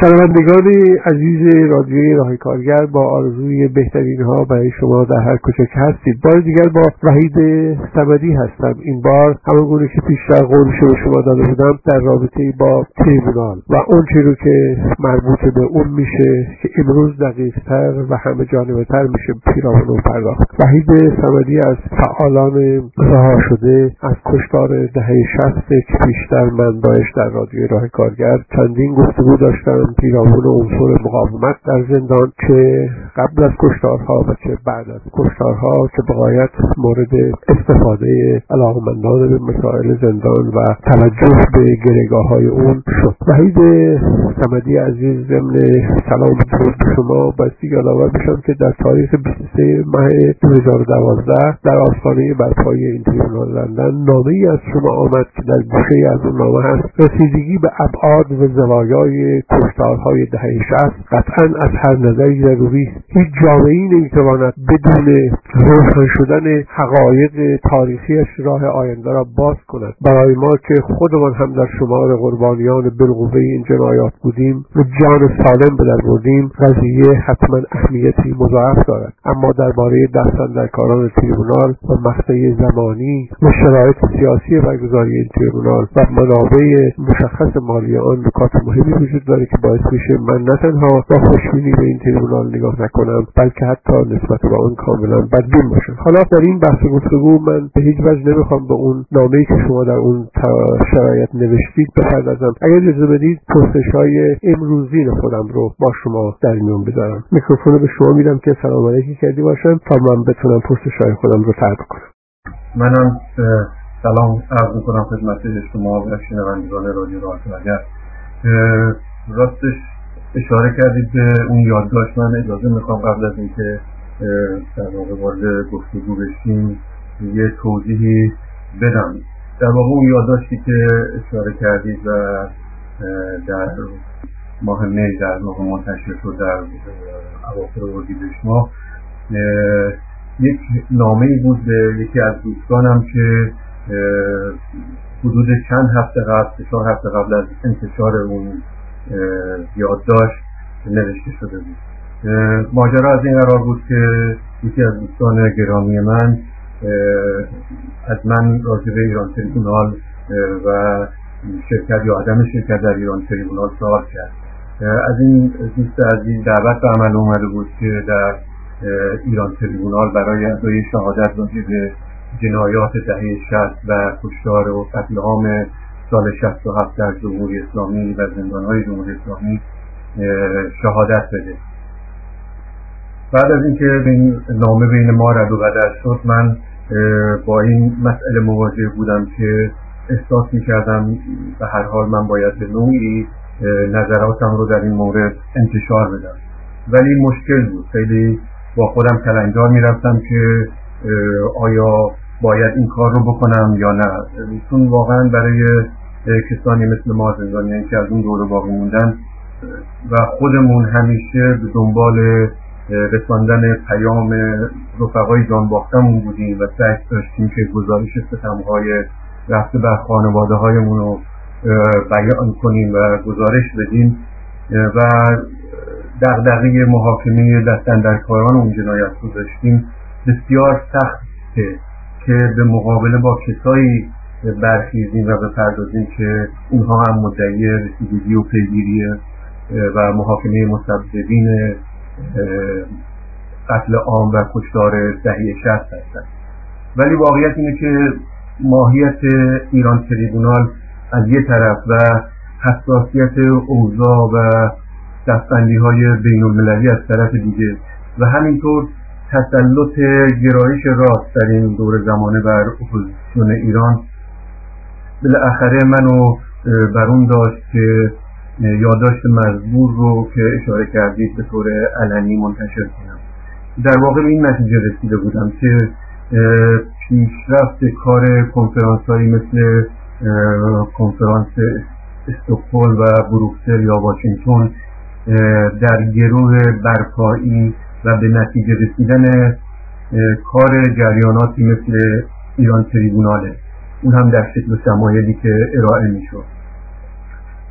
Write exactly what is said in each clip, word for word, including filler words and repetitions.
شنوندگان عزیز رادیوی راه کارگر، با آرزوی بهترین ها برای شما در هر کجا که هستید، بار دیگر با وحید صمدی هستم. این بار همونگونه که پیشتر قولش به شما داده بودم در رابطه با تریبونال و اون چی رو که مربوط به اون میشه که امروز دقیق تر و همه جانبه تر میشه پیرامون اون پرداخت. وحید صمدی از فعالان رها شده از کشتار دهه شصت که پیشتر من باش در رادیوی راه کارگر چندین گفتگو داشتم پیرامون عنصر مقاومت در زندان، که قبل از کشتارها و چه بعد از کشتارها، که بغایت مورد استفاده علاقمندان به مسائل زندان و توجه به گریگاه‌های اون شد. وحید صمدی عزیز، ضمن سلام درود به شما، بایستی یادآور بشم که در تاریخ بیست و سه ماه دو هزار و دوازده در آستانه برپایی این تریبونال لندن نامه‌ای از شما آمد که در گوشه از اون نامه هست: رسیدگی به ابعاد و زوایای کشتارهای دهه شصت قطعاً از هر نظری ضروری است. هیچ جامعه‌ای نمی‌تواند بدون روشن شدن حقایق تاریخیش راه آینده را باز کند. برای ما که خودمان هم در شمار قربانیان بالقوه این جنایات بودیم و جان سالم به در بردیم، قضیه حتما اهمیتی مضاعف دارد. اما درباره دستاندرکاران تریبونال و مقطع زمانی و شرایط سیاسی برگزاری این تریبونال و منابع مشخص مالی آن نکات مهمی وجود داره که باعث میشه من نه تنها با خوشبینی به این تریبونال نگاه نکنم، بلکه حتی نسبت به آن کاملا بدبین باشم. حالا در این بحث و گفتگو من به هیچ وجه نمیخوام به اون نامه‌ای که شما در اون شرایط نوشتید بپردازم. اگر اجازه بدید پرسش‌های امروزین خودم رو با شما در میون بذارم. میکروفون به شما میدم که سلام علیکی کردی باشم تا من بتونم پرسش‌های خودم رو طرح کنم. منم سلام عرض می‌کنم خدمت شما و شنوندگان رادیو راه کارگر. راستش اشاره کردید به اون یادداشت. من اجازه میخوام قبل از اینکه در واقع وارد گفتگو بشیم یه توضیحی بدم. در واقع اون یادداشتی که اشاره کردید و در ماه می در واقع منتشر شد در اواخر اردیبهشت ماه، یک نامه‌ای بود به یکی از دوستانم که حدود چند هفته قبل چهار هفته قبل از انتشار اون یادداشت نوشته شده بود. ماجرا از این قرار بود که یکی از دوستان گرامی من از من راجع به ایران تریبونال و شرکت یا عدم شرکت در ایران تریبونال سوال کرد. از این دوست عزیز دعوت به عمل اومده بود که در ایران تریبونال برای ادای شهادت راجع به جنایات دهه شصت و کشتار و قتل عام سال شصت و هفت در جمهوری اسلامی و زندان‌های جمهوری اسلامی شهادت بده. بعد از اینکه این نامه بین ما رد و بدل شد، من با این مسئله مواجه بودم که احساس می‌کردم به هر حال من باید به نوعی نظراتم رو در این مورد انتشار بدم، ولی مشکل بود. خیلی با خودم کلنجار می‌رفتم که آیا باید این کار رو بکنم یا نه، چون واقعا برای کسانی مثل ما زندانیان که از اون دوره باقی موندن و خودمون همیشه به دنبال رساندن پیام رفقای جان باختمون بودیم و سعی داشتیم که گزارش ستم‌های رفته بر خانواده هایمون رو بیان کنیم و گزارش بدیم و دغدغه محاکمه دستاندرکاران اون جنایت رو داشتیم، بسیار سخته که به مقابله با کسایی برخیزیم و بپردازیم که اونها هم مدعی رسیدگی و پیگیری و محاکمه مسببین قتل عام و کشتار دهه شصت هستند. ولی واقعیت اینه که ماهیت ایران تریبونال از یک طرف و حساسیت اوضاع و دستبندی‌های بین‌المللی از طرف دیگه و همینطور تسلط گرایش راست در این دور زمانه بر اپوزیسیون ایران بالاخره منو بر اون داشت که یادداشت مزبور رو که اشاره کردید به طور علنی منتشر کنم. در واقع به این نتیجه رسیده بودم که پیشرفت کار کنفرانس‌هایی مثل کنفرانس استکهلم و بروکسل یا واشنگتن در گروه برپایی و به نتیجه رسیدن کار جریاناتی مثل ایران تریبوناله، اون هم در شکل شمایلی که ارائه میشد.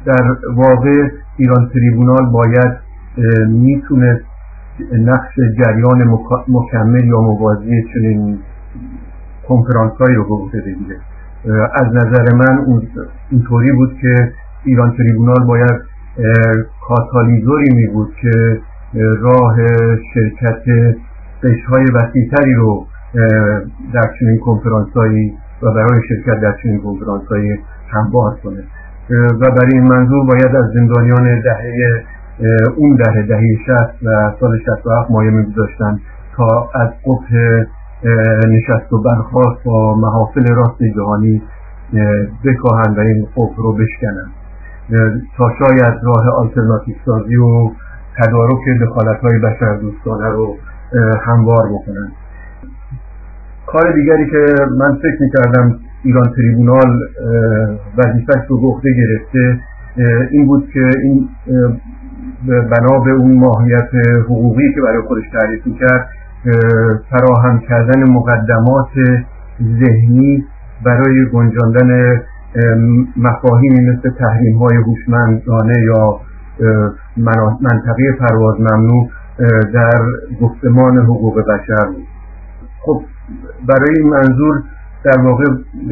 در واقع ایران تریبونال باید میتونست نقش جریان مکمل یا موازی چنین کنفرانس هایی رو به عهده بگیره. از نظر من اینطوری بود که ایران تریبونال باید کاتالیزوری می بود که راه شرکت قشرهای وسیع‌تری رو در چنین کنفرانس هایی و برای شرکت در چنین کنفرانس هایی هموار کنه و برای این منظور باید از زندانیان دهه اون دهه دهه شصت و سال شصت و هفت مایه می‌گذاشتن تا از قبح نشست و برخاست با محافل راست جهانی بکاهند و این قبح رو بشکنن تا شاید راه آلترناتیو سازی و تدارک دخالت‌های بشردوستانه رو هموار بکنن. کار دیگری که من فکر می‌کردم ایران تریبونال وظیفه‌اش رو به عهده گرفته این بود که این بنا به اون ماهیت حقوقی که برای خودش تعریف می‌کرد فراهم کردن مقدمات ذهنی برای گنجاندن مفاهیمی مثل تحریم‌های هوشمندانه یا منطقه پرواز ممنوع در گفتمان حقوق بشر بود. خب برای این منظور در واقع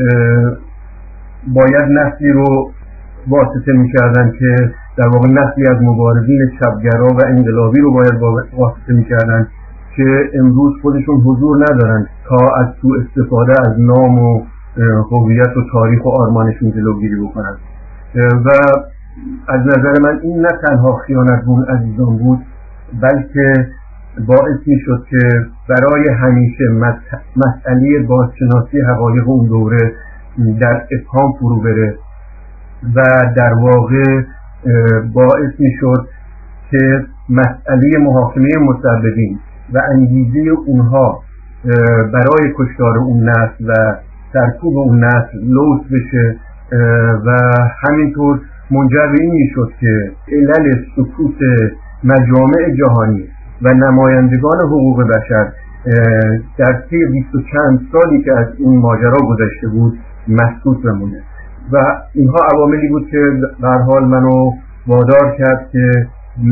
باید نسلی رو واسطه می‌کردن که در واقع نسلی از مبارزین چپگرا و انقلابی رو باید واسطه می‌کردن که امروز خودشون حضور ندارن تا از سوء استفاده از نام و هویت و تاریخ و آرمانشون جلوگیری بکنن و از نظر من این نه تنها خیانت به اون عزیزان بود بلکه باعث میشد که برای همیشه مسئله بازشناسی حقایق اون دوره در ابهام فرو بره و در واقع باعث میشد که مسئله محاکمه مسببین و انگیزه اونها برای کشتار اون نسل و سرکوب اون نسل لوث بشه و همینطور منجر به این میشد که علل سکوت مجامع جهانی و نمایندگان حقوق بشر در طی بیست و چند سالی که از این ماجرا گذشته بود مسکوت بمونه و اینها عواملی بود که به هر حال منو وادار کرد که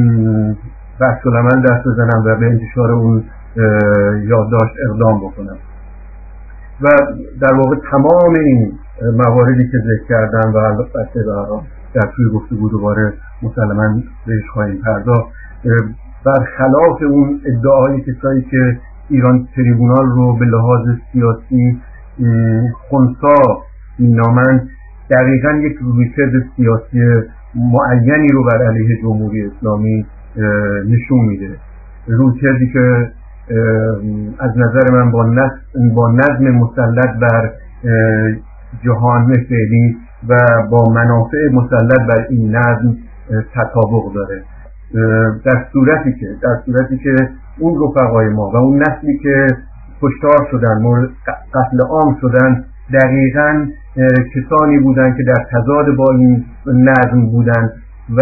بحث العمل دست بزنم و به انتشار اون یادداشت اقدام بکنم و در واقع تمام این مواردی که ذکر کردم و البته در توی گفتگو دوباره مسلماً بهش خواهیم پرداخت برخلاف اون ادعای کسایی که ایران تریبونال رو به لحاظ سیاسی خنثی مینامند دقیقاً یک رویکرد سیاسی معینی رو بر علیه جمهوری اسلامی نشون میده، رویکردی که از نظر من با نظم, با نظم مسلط بر جهان فعلی و با منافع مسلط بر این نظم تطابق داره. در صورتی که در صورتی که اون رفقای ما و اون نسلی که کشتار شدن، مورد قتل عام شدن، دقیقاً کسانی بودند که در تضاد با این نظم بودند و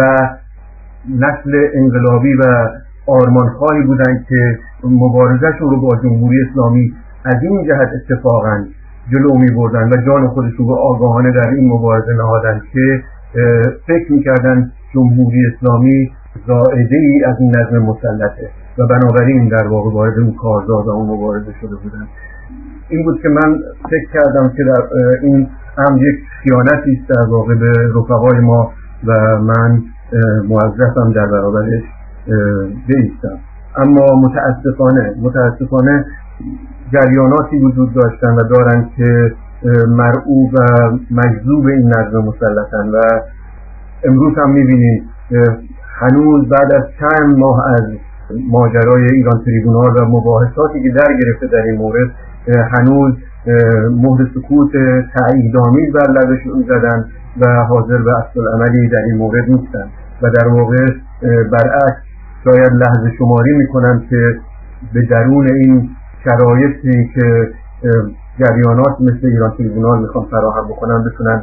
نسل انقلابی و آرمانخواهی بودند که مبارزهشون رو با جمهوری اسلامی از این جهت اتفاقاً جلو می بردن و جان خودشون رو آگاهانه در این مبارزه نهادن که فکر میکردن جمهوری اسلامی زائده ای از این نظم مسلطه و بنابراین در واقع وارد اون کارزار و اون مبارزه شده بودن. این بود که من فکر کردم که در این امر یک خیانتی است در واقع به رفقای ما و من موظفم در برابرش بایستم. اما متاسفانه متاسفانه جریاناتی وجود داشتن و دارن که مرعوب و مجذوب این نظم مسلطن و امروز هم میبینیم هنوز بعد از چند ماه از ماجرای ایران تریبونال و مباحثاتی که در گرفته در این مورد هنوز مهر سکوت تأییدآمیز بر لبشون زدن و حاضر به عکس‌العملی در این مورد نیستن و در واقع برعکس شاید لحظه شماری میکنن که به درون این شرایطی که جریانات مثل ایران تریبونال میخوان فراهم بکنن بتونن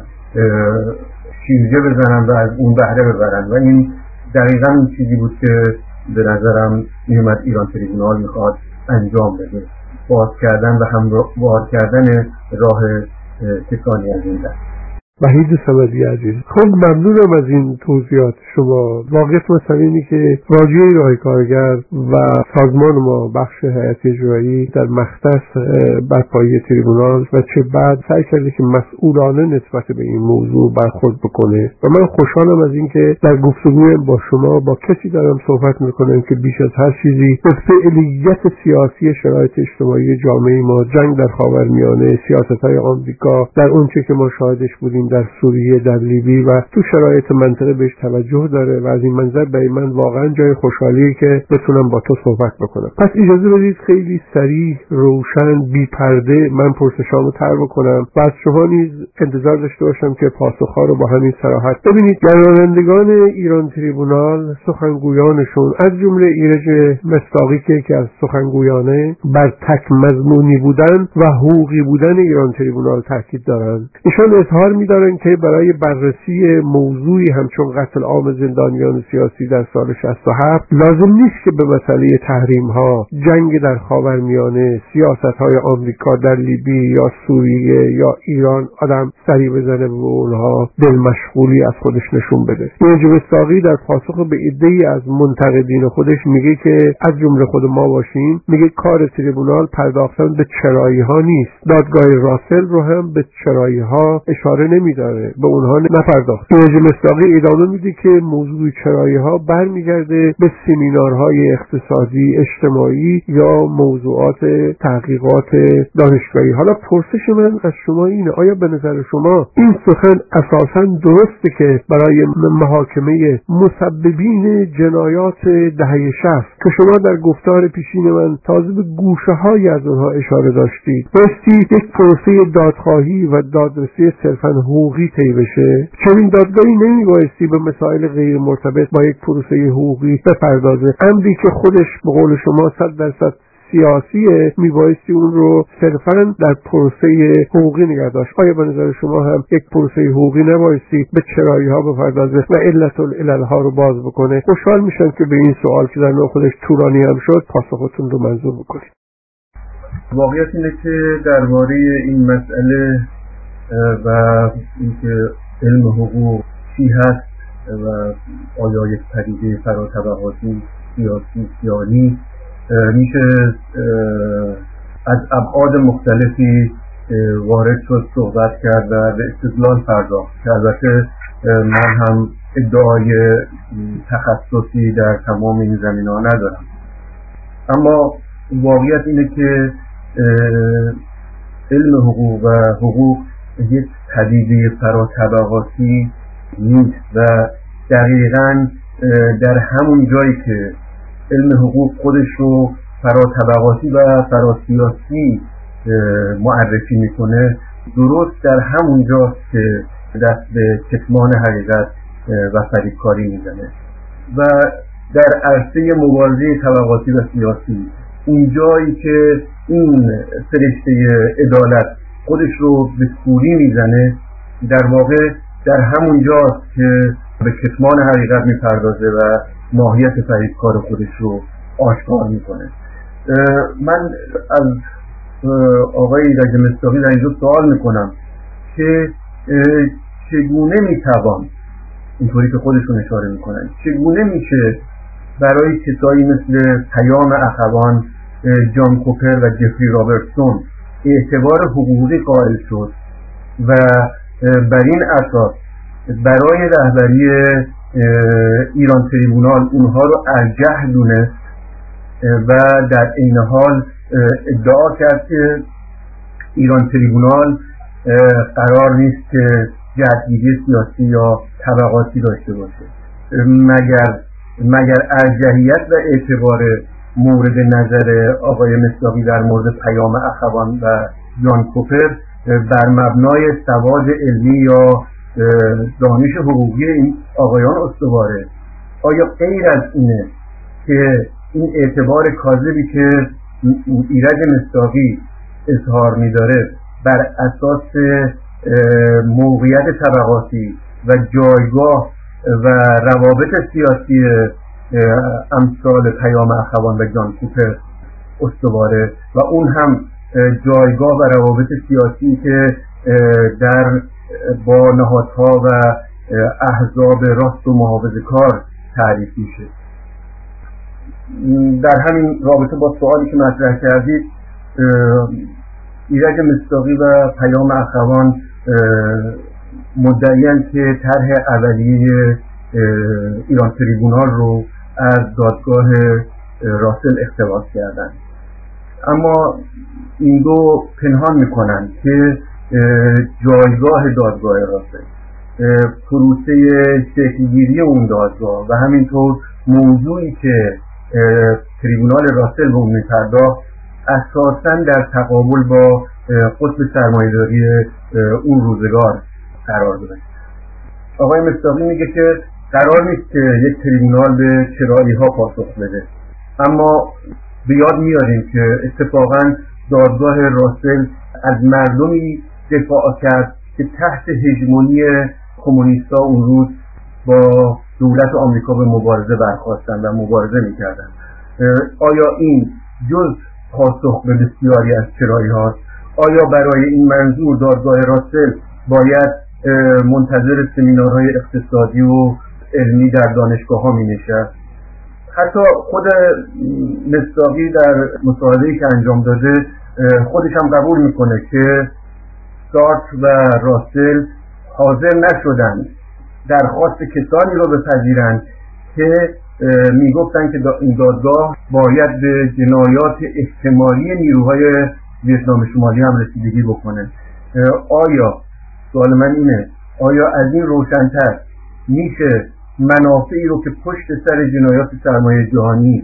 شیرجه بزنن و از اون بهره ببرن و این دقیقاً اون چیزی بود که به نظرم میومد ایران تریبونال میخواد انجام بده، باز کردن و هموار کردن راه کسانی از این دست. وحید صمدی عزیز. خب ممنونم از این توضیحات شما. واقعیت مثلا اینی که راجعه راه کارگر و سازمان ما بخش هیئت اجرایی در مختص برپایی تریبونال و چه بعد سعی کرده که مسئولانه نسبت به این موضوع برخورد بکنه و من خوشحالم از اینکه در گفتگویم با شما با کسی دارم صحبت میکنم که بیش از هر چیزی به فعلیت سیاسی شرایط اجتماعی جامعه ما، جنگ در خاورمیانه، سیاست‌های آمریکا در اونچه که ما شاهدش بودیم در سوریه، در لیبی و تو شرایط منطقه بهش توجه داره و از این منظر برای من واقعا جای خوشحالیه که بتونم با تو صحبت بکنم. پس اجازه بدید خیلی سریع، روشن، بی پرده من پرسشامو طرح بکنم و از شما نیز انتظار داشته باشم که پاسخ‌ها رو با همین صراحت ببینید. گردانندگان ایران تریبونال، سخنگویانشون از جمله ایرج مصداقی که یکی از سخنگویانه بر تک مضمونی بودن و حقوقی بودن ایران تریبونال تاکید دارند. ایشان اظهار می‌دارند که برای بررسی موضوعی همچون قتل عام زندانیان سیاسی در سال شصت و هفت لازم نیست که به مسئله تحریم‌ها، جنگ در خاورمیانه، سیاست‌های آمریکا در لیبی یا سوریه یا ایران آدم سری بزنه و اونها دل مشغولی از خودش نشون بده. ایرج مصداقی در پاسخ به عده‌ای از منتقدین خودش میگه که از جمله خود ما باشیم، میگه کار تریبونال پرداختن به چرایی‌ها نیست. دادگاه راسل رو هم به چرایی‌ها اشاره نمی‌داره، به اونها نپرداخت. ایرج مصداقی ادامه میده که موضوع چرایی‌ها برمیگرده به سمینارهای اقتصادی، اجتماعی یا موضوعات تحقیقات دانشگاهی. حالا پرسش من از شما اینه، آیا به نظر شما این سخن اساساً درسته که برای محاکمه مسببین جنایات دهه شصت که شما در گفتار پیشین من تازه به گوشه‌های از اونها اشاره داشتید، بایستی یک پروسه دادخواهی و دادرسی صرفاً حقوقی طی بشه؟ چنین دادگاهی نمیبایستی به مسائل غیر مرتبط با یک پروسه حقوقی بپردازه؟ امری که خودش به قول شما صد درصد سیاسیه، میبایستی اون رو صرفاً در پروسه حقوقی نگه داشت. آیا به نظر شما هم یک پروسه حقوقی نبایستی به چرایی ها بپردازه و علت العلل ها رو باز بکنه؟ خوشحال میشم که به این سوال که در نوع خودش طولانی هم شد پاسختون رو منظور بکنید. واقعیت اینه که درباره این مسئله و اینکه علم حقوق چی هست و آیا یک پدیده فراطبقاتی سیاسی سیانی میشه از ابعاد مختلفی وارد شد، صحبت کرد و به استدلال پرداخت که البته من هم ادعای تخصصی در تمام این زمینه‌ها ندارم، اما واقعیت اینه که علم حقوق و حقوق یک پدیده فراطبقاتی نیست و دقیقاً در همون جایی که علم حقوق خودش رو فراطبقاتی و فراسیاسی معرفی میکنه، درست در همون جاست که دست به کتمان حقیقت و فریبکاری میزنه و در عرصه مبارزه طبقاتی و سیاسی اون جایی که این فرشته عدالت خودش رو به کوری میزنه، در واقع در همون جاست که به کتمان حقیقت میپردازه و ماهیت فریبکار خودش رو آشکار میکنه. من از آقای ایرج مصداقی در اینجا سوال میکنم که چگونه میتوان، اینطوری که خودشون اشاره میکنن، چگونه میشه برای کسایی مثل پیام اخوان، جان کوپر و جفری رابرتسون اعتبار حقوقی قائل شد و بر این اساس برای رهبری ایران تریبونال اونها رو ارجح دونست و در این حال ادعا کرد که ایران تریبونال قرار نیست که جهتگیری سیاسی یا طبقاتی داشته باشه، مگر مگر ارجحیت و اعتبار مورد نظر آقای مصداقی در مورد پیام اخوان و جان کوپر بر مبنای سواد علمی یا دانش حقوقی این آقایان استواره؟ آیا غیر از اینه که این اعتبار کاذبی که ایرج مصداقی اظهار می‌داره بر اساس موقعیت طبقاتی و جایگاه و روابط سیاسی امثال پیام اخوان و جان کوپر استواره و اون هم جایگاه و روابط سیاسی که در با نهادها و احزاب راست و محافظه‌کار تعریف میشه. در همین رابطه با سوالی که مطرح کردید، ایرج مصداقی و پیام اخوان مدعی‌اند که طرح اولیه ایران تریبونال رو از دادگاه راسل اقتباس کردند، اما این دو پنهان میکنند که جایگاه دادگاه راسل، پروسه شکلگیری اون دادگاه و همینطور موضوعی که تریبونال راسل به اون میپرداخت اساساً در تقابل با قطب سرمایه‌داری اون روزگار قرار داره. آقای مصداقی میگه که قرار نیست که یک تریبونال به چرایی ها پاسخ بده، اما به یاد میاریم که اتفاقاً دادگاه راسل از مردمی دفاع کرد که تحت هژمونی کمونیست‌ها اون روز با دولت آمریکا به مبارزه برخاستن و مبارزه میکردن. آیا این جز پاسخ به بسیاری از چرایی هاست؟ آیا برای این منظور دادگاه راسل باید منتظر سمینارهای اقتصادی و علمی در دانشگاه ها می نشست؟ حتی خود مصداقی در مصاحبه‌ای که انجام داده خودش هم قبول میکنه که سارتر و راسل حاضر نشدند درخواست کسانی را بپذیرند که میگفتند که این دادگاه باید به جنایات احتمالی نیروهای ویتنام شمالی هم رسیدگی بکنه. آیا سوال من اینه، آیا از این روشن‌تر میشه منافعی رو که پشت سر جنایات سرمایه جهانی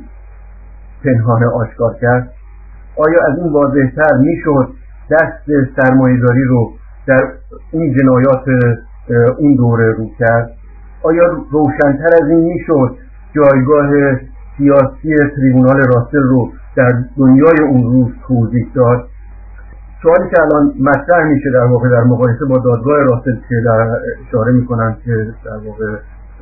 پنهان آشکار کرد؟ آیا از این واضح‌تر میشد دست سرمایه‌داری رو در این جنایات اون دوره رو کرد؟ آیا روشن‌تر از این میشد جایگاه سیاسی تریبونال راسل رو در دنیای اون روز توضیح داد؟ سوالی که الان مطرح میشه در واقع در مقایسه با دادگاه راسل که در اشاره میکنن که در واقع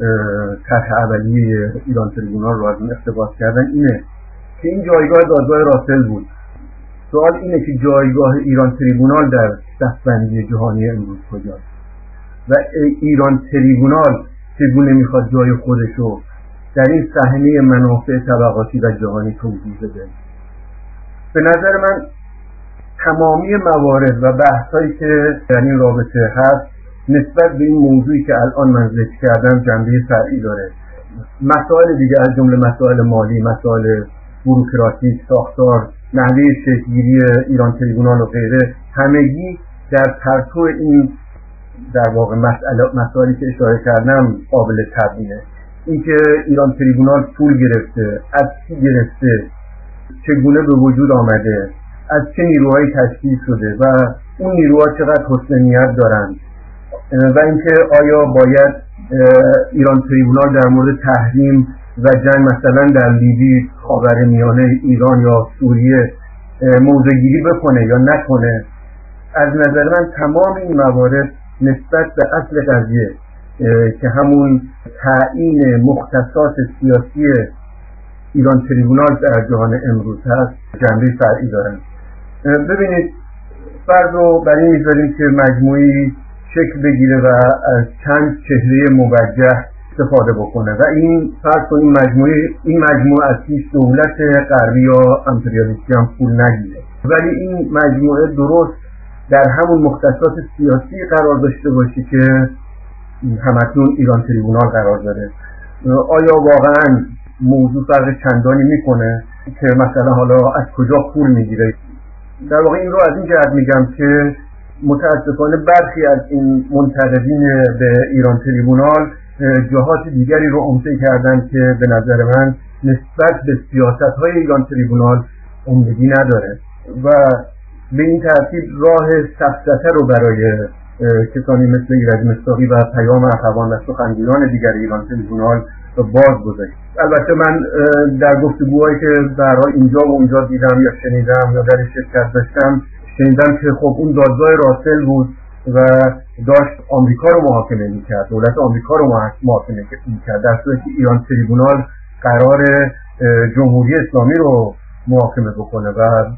طرح اولیه ایران تریبونال رو از اون اقتباس کردن اینه که این جایگاه دادگاه راسل بود. سوال اینه که جایگاه ایران تریبونال در دستبندی جهانی امروز کجاست و ایران تریبونال چگونه میخواد جای خودش رو در این صحنه منافع طبقاتی و جهانی توضیح بده. به نظر من تمامی موارد و بحثایی که در این رابطه هست نسبت به این موضوعی که الان من ذکر کردم جنبه فرعی داره. مسائل دیگه از جمله مسائل مالی، مسائل بوروکراتیک، ساختار، نحوه شکل‌گیری ایران تریبونال و غیره همگی در پرتو این در واقع مسائلی که اشاره کردم قابل تبیینه. اینکه ایران تریبونال پول گرفته، از کی گرفته، چگونه به وجود آمده، از چه نیروهایی تشکیل شده و اون نیروها چقدر حسن نیت دارند و اینکه آیا باید ایران تریبونال در مورد تحریم و جنگ مثلا در لیبی، خاورمیانه، ایران یا سوریه موضع‌گیری بکنه یا نکنه. از نظر من تمام این موارد نسبت به اصل قضیه که همون تعیین مختصات سیاسی ایران تریبونال در جهان امروز هست جنبه فرعی دارن. ببینید فرض رو برای این میذاریم که مجموعی شکل بگیره و از چند چهره موجه استفاده بکنه و این فرض رو این مجموعه این مجموعه از هیچ دولت غربی یا امپریالیستی هم پول نگیره، ولی این مجموعه درست در همون مختصات سیاسی قرار داشته باشه که همکنون ایران تریبونال قرار داره. آیا واقعا موضوع فرق چندانی میکنه که مثلا حالا از کجا پول میگیره؟ در واقع این رو از این جهت میگم که متاسفانه برخی از این منتقدین به ایران تریبونال جهات دیگری رو عمده کردن که به نظر من نسبت به سیاست‌های ایران تریبونال عمدگی نداره و به این ترتیب راه سفسطه رو برای کسانی مثل ایرج مصداقی و پیام اخوان و سخنگویان دیگر ایران تریبونال باز گذاشت. البته من در گفتگوهایی که در اینجا و اونجا دیدم یا شنیدم یا در شرکت داشتم شنیدم که خب اون دادگاه راسل بود و داشت آمریکا رو محاکمه می‌کرد، دولت آمریکا رو محاکمه می‌کرد، در صورتی که ایران تریبونال قرار جمهوری اسلامی رو محاکمه بکنه و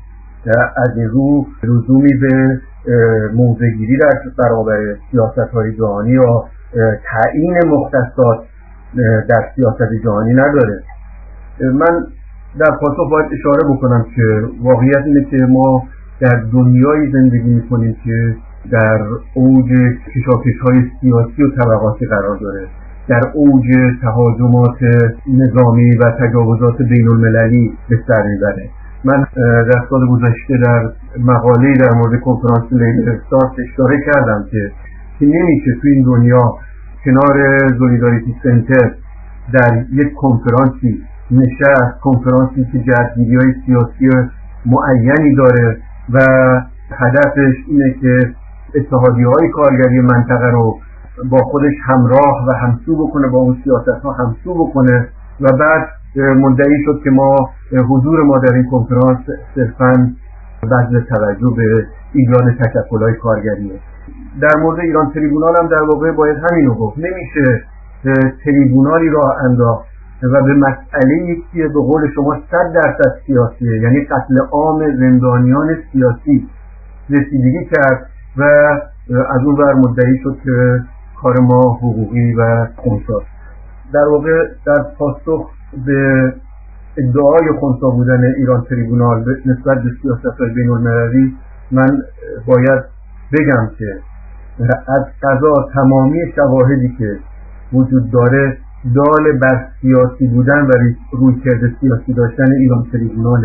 از این رو لزومی به موضع‌گیری در برابر سیاست‌های جهانی یا تعیین مختصات در سیاست جهانی نداره. من در پاسخ باید اشاره بکنم که واقعیت اینه که ما در دنیایی زندگی می‌کنیم که در اوج کشاکش‌های سیاسی و طبقاتی قرار داره، در اوج تهاجمات نظامی و تجاوزات بین‌المللی به سر میبره. من در سال گذشته در مقاله‌ای در مورد کنفرانس لیبر استارت اشاره کردم که که نمیشه تو این دنیا کنار زولیداریتی سنتر در یک کنفرانسی نشست، کنفرانسی که جهت‌گیری‌های سیاسی معینی داره و هدفش اینه که اتحادیه‌های کارگری منطقه رو با خودش همراه و همسو بکنه، با اون سیاست‌ها همسو بکنه و بعد مدعی شد که ما حضور ما در این کنفرانس صرفاً بذل توجه به ایجاد تشکل‌های کارگریه. در مورد ایران تریبونال هم در واقع باید همینو گفت. نمیشه تریبونالی را انداخت و به مسئله که به قول شما صد درصد سیاسیه، یعنی قتل عام زندانیان سیاسی رسیدگی کرد و از اون ور مدعی شد که کار ما حقوقی و خنثی. در واقع در پاسخ به ادعای خنثی بودن ایران تریبونال نسبت به سیاست‌های بین‌المللی من باید بگم که از قضا تمامی شواهدی که وجود داره دال بر سیاسی بودن و رویکرد سیاسی داشتن ایران تریبوناله.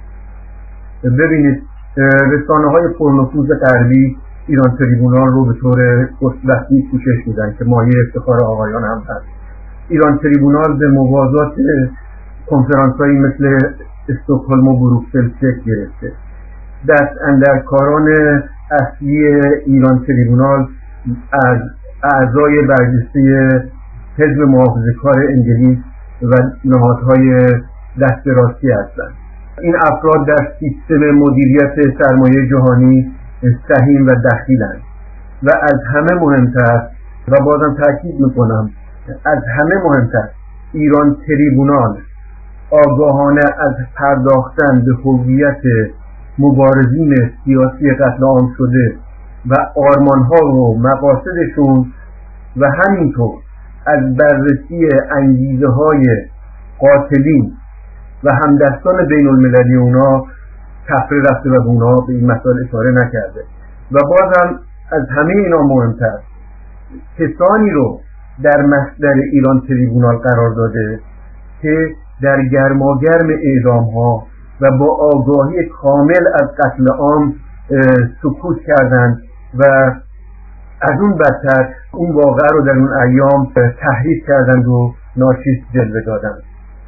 ببینید رسانه‌های پرنفوذ غربی ایران تریبونال رو به طور وسیع پوشش میدن که مایه افتخار آقایان هم هست. ایران تریبونال به موازات کنفرانس‌هایی مثل استکهلم و بروکسل شکل گرفته. دست اندرکاران اصلی ایران تریبونال از اعضای برجسته حزب محافظه‌کار انگلیس و نهادهای دست راستی هستند. این افراد در سیستم مدیریت سرمایه جهانی سهیم و دخیلند و از همه مهمتر و بازم تاکید میکنم از همه مهمتر ایران تریبونال آگاهانه از پرداختن به هویت مبارزین سیاسی قتل عام شده و آرمانها و مقاصدشون و همینطور از بررسی انگیزه های قاتلین و همدستان بین المللی اونا تفره رفته و اونا به این مسائل اشاره نکرده. و بازم از همه اینا مهمتر کسانی رو در مصدر ایران تریبونال قرار داده که در گرماگرم اعدام ها و با آگاهی کامل از قتل عام سکوت کردند و از اون بدتر اون واقعه رو در اون ایام تحریف کردند و ناچیز جلوه دادند.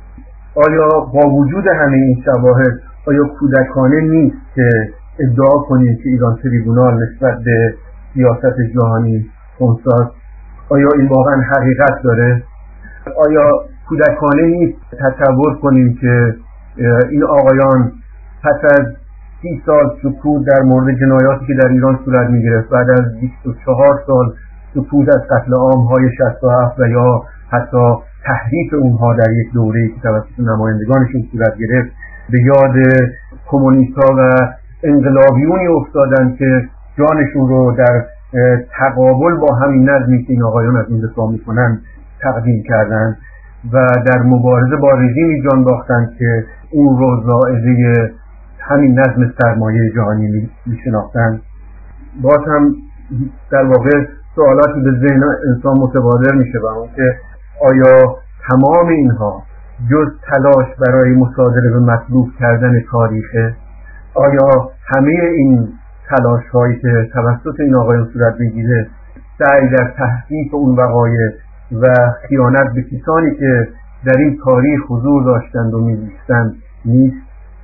آیا با وجود همه این شواهد آیا کودکانه نیست که ادعا کنیم که ایران تریبونال نسبت به سیاست جهانی خنثی؟ آیا این واقعا حقیقت داره؟ آیا کودکانه نیست تصور کنیم که این آقایان پس از سی سال سکوت در مورد جنایاتی که در ایران صورت می‌گرفت، بعد از بیست و چهار سال سکوت از قتل عام‌های شصت و هفت و یا حتی تحریف اونها در یک دوره‌ای که توسط نمایندگانشون صورت گرفت، به یاد کمونیست‌ها و انقلابیونی افتادن که جانشون رو در تقابل با همین نظمی که این آقایان از این دفاع می‌کنن تقدیم کردن و در مبارزه با رژیمی جان باختن که اون رو زائده همین نظم سرمایه جهانی میشناختن. باز هم در واقع سوالاتی به ذهن انسان متبادر میشه و اون که آیا تمام اینها جز تلاش برای مصادره به مطلوب کردن تاریخه؟ آیا همه این تلاش هایی که توسط این آقایان صورت میگیره سعی در تحقیق اون وقایع و خیانت به کسانی که در این تاریخ حضور داشتند و می‌زیستند نیست؟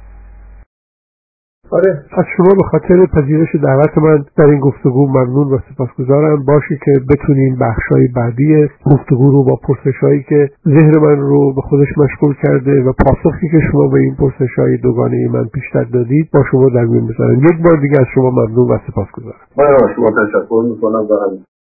آره، از شما به خاطر پذیرش دعوت من در این گفتگو ممنون و سپاسگزارم. باشه که بتونیم بخشای بعدی گفتگو رو با پرسشایی که ذهن من رو به خودش مشغول کرده و پاسخی که شما به این پرسشای دوگانه من پیشتر دادید با شما در میون بذارم. یک بار دیگه از شما ممنون و سپاسگزارم. من از شما تشکر می‌کنم و